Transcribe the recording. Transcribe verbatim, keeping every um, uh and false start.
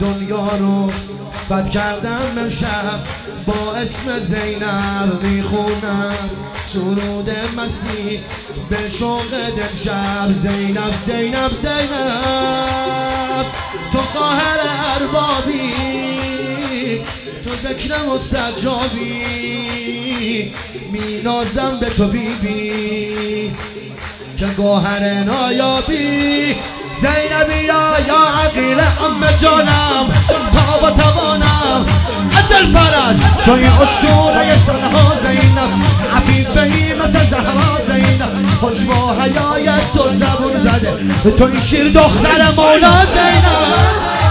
دنیا رو بد کردم امشب با اسم زینب میخونم سرود مستی به شوق دلشب زینب زینب زینب تو خواهر اربابی تو ذکر مستجابی مینازم به تو بی بی که گوهر نایابی زینبی یا یا عقیل عم جانم تا و توانم عجل فرج تو این اسطوره سرها زینب عفیفهی مثل زهرا زینب خوش با حیای سر زبون زده تو این شیر دختر مولا زینب